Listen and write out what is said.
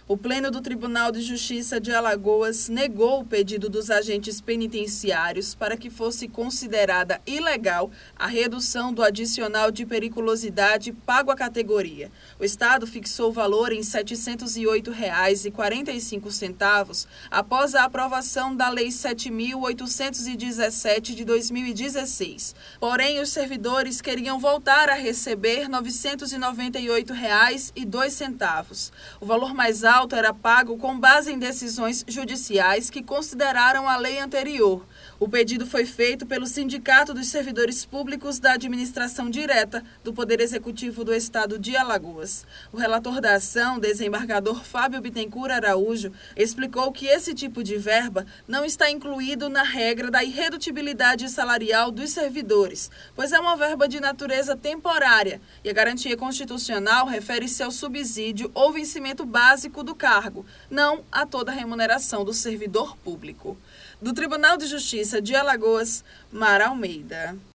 O Pleno do Tribunal de Justiça de Alagoas negou o pedido dos agentes penitenciários para que fosse considerada ilegal a redução do adicional de periculosidade pago à categoria. O Estado fixou o valor em R$ 708,45 após a aprovação da Lei 7.817 de 2016. Porém, os servidores queriam voltar a receber R$ 998,02. O valor mais alto era pago com base em decisões judiciais que consideraram a lei anterior. O pedido foi feito pelo Sindicato dos Servidores Públicos da Administração Direta do Poder Executivo do Estado de Alagoas. O relator da ação, desembargador Fábio Bittencourt Araújo, explicou que esse tipo de verba não está incluído na regra da irredutibilidade salarial dos servidores, pois é uma verba de natureza temporária e a garantia constitucional refere-se ao subsídio ou vencimento básico do cargo, não a toda a remuneração do servidor público. Do Tribunal de Justiça de Alagoas, Mara Almeida.